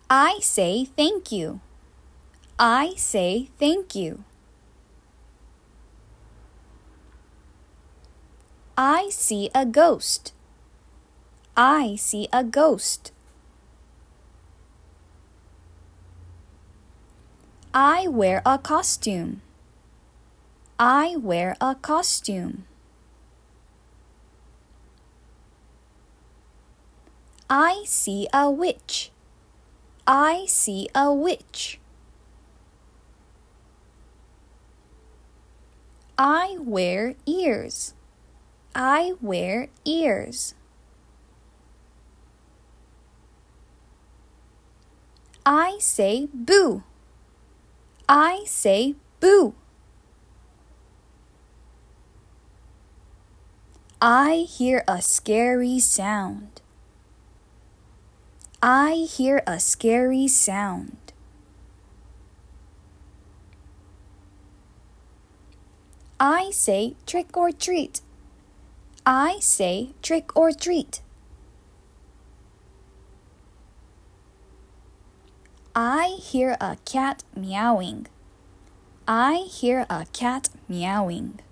I say thank you. I say thank you. I see a ghost. I see a ghost. I wear a costume. I wear a costume. I see a witch. I see a witch. I wear ears. I wear ears. I say boo. I say boo. I hear a scary sound. I hear a scary sound. I say trick or treat. I say trick or treat. I hear a cat meowing. I hear a cat meowing.